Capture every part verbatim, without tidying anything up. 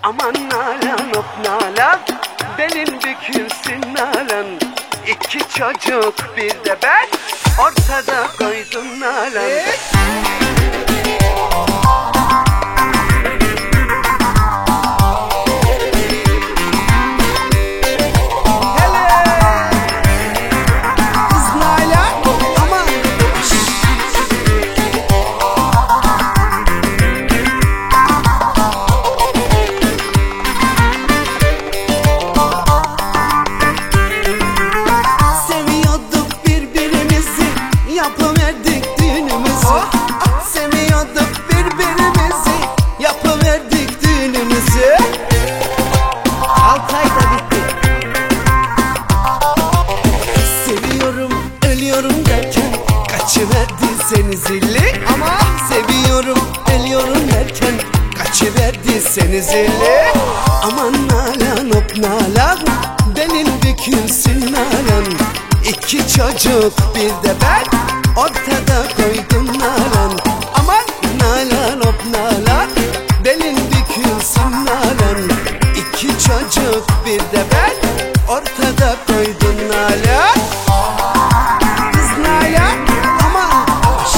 Aman nalan hop nalan, belin bükülsün nalan. İki çocuk bir de ben, ortada koydum nalan. Yapıverdik düğünümüzü, oh, oh. Seviyorduk birbirimizi, yapıverdik düğünümüzü. Altı ayda bitti. Seviyorum, ölüyorum derken kaçıverdi seni zilli. Ama seviyorum, ölüyorum derken kaçıverdi seni zilli. Aman nalan hop nalan, belin bükülsün nalan. İki çocuk bir de ben, ortada koydum nalan. Aman nalan hop nalan, belin bükülsün nalan. İki çocuk bir de ben, ortada koydum nalan. Kız nalan, aman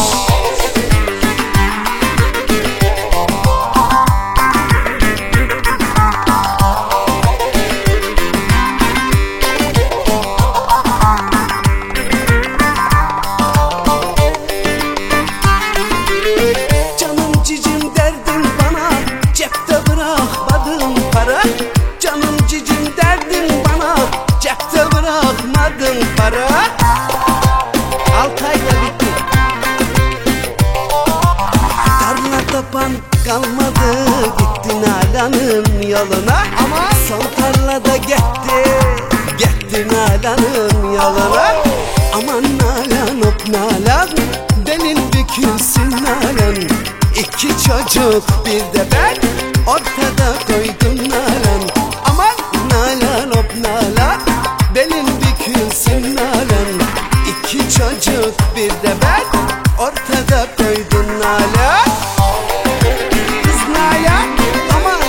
para. Altı ayda bitti. Tarla tapan kalmadı, gitti nalanın yoluna. Ama son tarlada gitti, gitti nalanın yoluna. Aman nalan hop nalan, belin bükülsün nalan. İki çocuk bir de ben, ortada koydum nalan. Aman nalan hop nalan, belin bükülsün nalan. İki çocuk bir de ben, ortada koydum nalan. Kız nalan, aman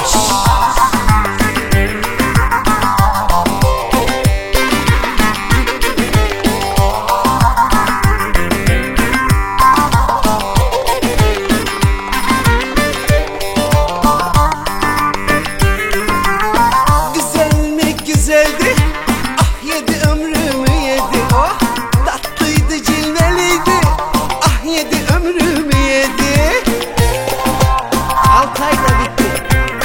güzel mi güzeldi, ah yedi ömrümü yedi. Oh tatlıydı cilveliydi, ah yedi ömrümü yedi. Altı ayda bitti.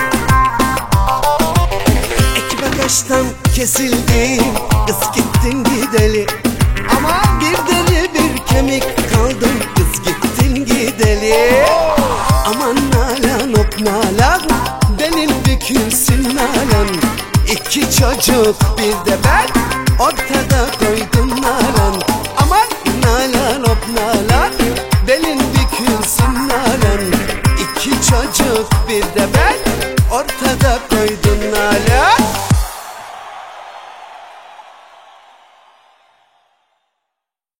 Ek bagajdan kesildim, kız gittin gideli. Ama bir deri bir kemik kaldım, kız gittin gideli. Aman nalan hop nalan, belin bükülsün nalan. İki çocuk bir de ben, ortada koydum nalan. Aman nalan hop nalan, belin bükülsün nalan. İki çocuk bir de ben, ortada koydum.